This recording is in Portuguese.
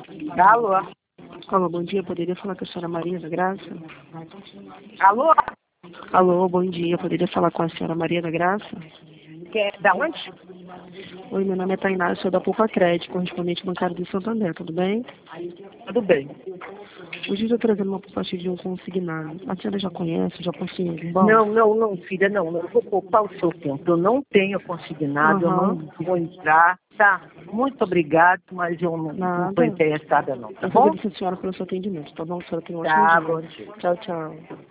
Alô? Alô, bom dia. Poderia falar com a senhora Maria da Graça? Alô? Alô, bom dia. Poderia falar com a senhora Maria da Graça? Da onde? Oi, meu nome é Tainá, eu sou da Poupa Crédito, correspondente bancário do Santander, tudo bem? Tudo bem. Hoje eu estou trazendo uma proposta de um consignado. A senhora já conhece, já possui um banco? Não, filha, não. Eu vou poupar o seu tempo. Eu não tenho consignado, eu não vou entrar, tá? Muito obrigado, mas eu não estou Nada. interessada, não, tá Eu bom? agradeço a senhora pelo seu atendimento, tá bom? A senhora tem um ótimo Tá, dia. bom dia. Tchau, tchau.